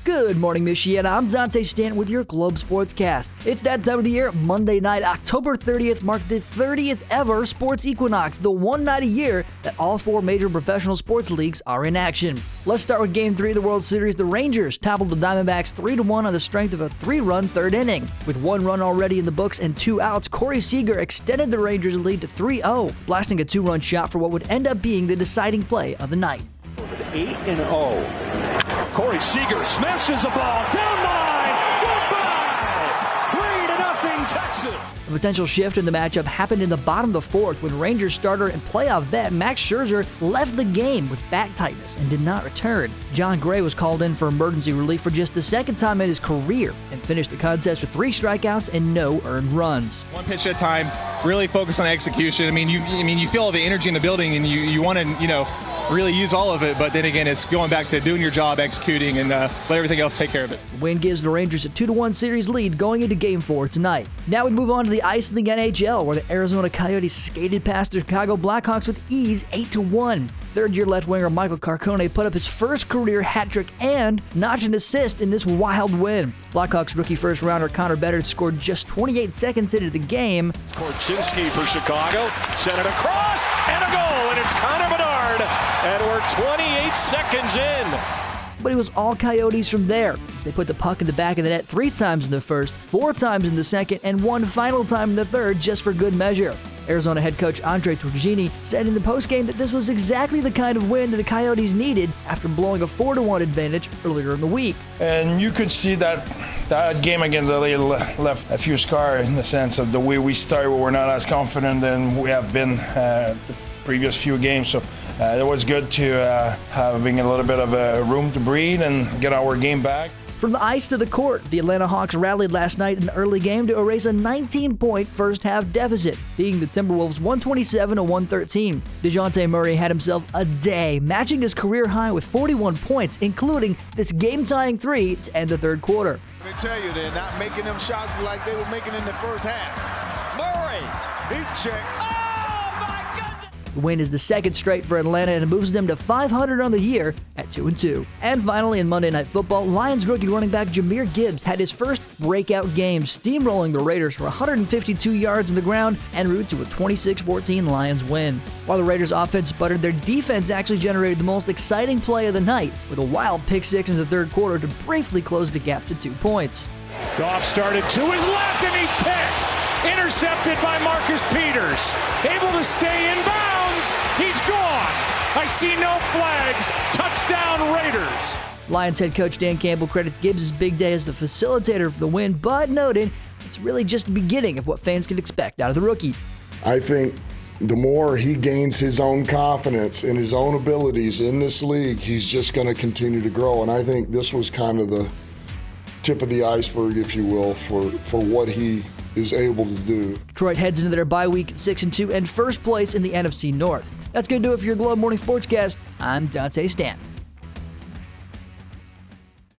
Good morning, Michigan. I'm Dante Stanton with your Globe Sportscast. It's that time of the year. Monday night, October 30th, marked the 30th ever Sports Equinox, the one night a year that all four major professional sports leagues are in action. Let's start with Game 3 of the World Series. The Rangers toppled the Diamondbacks 3-1 on the strength of a 3-run third inning. With 1 run already in the books and 2 outs, Corey Seager extended the Rangers' lead to 3-0, blasting a 2-run shot for what would end up being the deciding play of the night. 8-0. Corey Seager smashes the ball down line. Goodbye. 3-0 Texas. A potential shift in the matchup happened in the bottom of the fourth when Rangers starter and playoff vet Max Scherzer left the game with back tightness and did not return. John Gray was called in for emergency relief for just the second time in his career and finished the contest with 3 strikeouts and no earned runs. One pitch at a time, really focus on execution. You feel all the energy in the building and you want to, really use all of it, but then again, it's going back to doing your job, executing, and let everything else take care of it. The win gives the Rangers a 2-1 series lead going into Game 4 tonight. Now we move on to the ice in the NHL, where the Arizona Coyotes skated past the Chicago Blackhawks with ease 8-1. Third-year left winger Michael Carcone put up his first career hat trick and notched an assist in this wild win. Blackhawks rookie first-rounder Connor Bedard scored just 28 seconds into the game. Korchinski for Chicago, sent it across, and a goal, and it's Connor Bedard, and we're 28 seconds in. But it was all Coyotes from there, as they put the puck in the back of the net 3 times in the first, 4 times in the second, and 1 final time in the third, just for good measure. Arizona head coach Andre Turgeon said in the postgame that this was exactly the kind of win that the Coyotes needed after blowing a 4-1 advantage earlier in the week. And you could see that game against LA left a few scars in the sense of the way we started. We're not as confident than we have been the previous few games. So it was good to having a little bit of room to breathe and get our game back. From the ice to the court, the Atlanta Hawks rallied last night in the early game to erase a 19-point first-half deficit, beating the Timberwolves 127-113. DeJounte Murray had himself a day, matching his career high with 41 points, including this game-tying 3 to end the third quarter. Let me tell you, they're not making them shots like they were making in the first half. Murray. Deep check. The win is the second straight for Atlanta and moves them to 500 on the year at 2-2. And finally, in Monday Night Football, Lions rookie running back Jahmyr Gibbs had his first breakout game, steamrolling the Raiders for 152 yards on the ground en route to a 26-14 Lions win. While the Raiders' offense sputtered, their defense actually generated the most exciting play of the night with a wild pick-6 in the third quarter to briefly close the gap to 2 points. Goff started to his left, and he's picked. Intercepted by Marcus Peters. Able to stay in bounds. He's gone. I see no flags. Touchdown Raiders. Lions head coach Dan Campbell credits Gibbs' big day as the facilitator for the win, but noted it's really just the beginning of what fans can expect out of the rookie. I think the more he gains his own confidence in his own abilities in this league, he's just going to continue to grow. And I think this was kind of the tip of the iceberg, if you will, for what he is able to do. Detroit heads into their bye week 6-2 and first place in the NFC North. That's going to do it for your Globe Morning Sportscast. I'm Dante Stanton.